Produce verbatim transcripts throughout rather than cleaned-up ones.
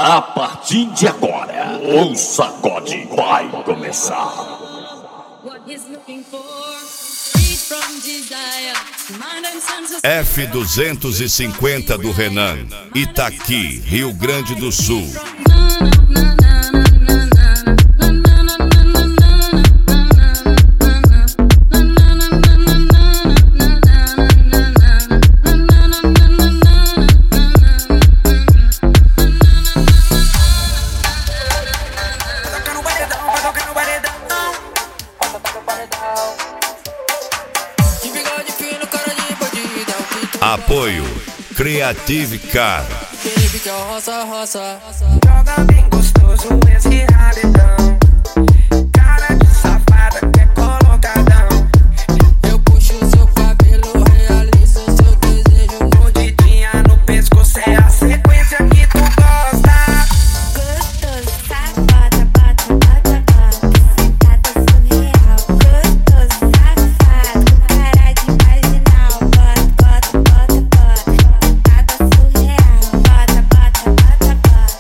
A partir de agora, o sacode vai começar. F duzentos e cinquenta do Renan, Itaqui, Rio Grande do Sul. Apoio Creative Car. Joga bem gostoso esse rabetão. Cara de safada que é colocadão. Eu puxo seu cabelo, realizo seu desejo. Mordidinha no pescoço é a sequência que tu gosta. Gostoso, safada, bota, bota, bota. Sentada surreal. Gostoso, safado, com cara de marginal. Bota, bota, bota, bota. Sentada surreal. Bota, bota, bota,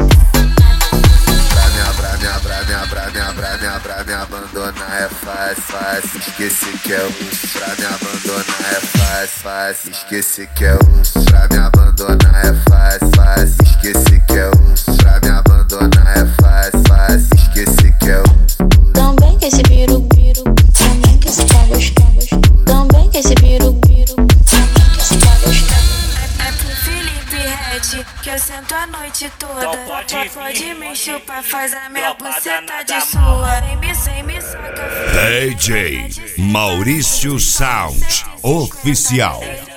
bota. Pra me abandonar é fácil, fácil. Esqueci que é urso. Pra me abandonar é fácil, fácil. Esqueci que é urso. Pra me abandonar é fácil, fácil. Esqueci que é urso. Pra me abandonar é fácil, fácil. Esqueci que é urso. Também que esse biru, biru. Também que esse tá gostando. Também que esse biru, biru. Também que esse tá gostando. É pro Felipe Red que eu sento a noite toda. Então pode vir, pode me chupar, faz a Tropa minha da buceta nada de mal. sua. Sem me, sem me saca. D J Maurício Sound Oficial.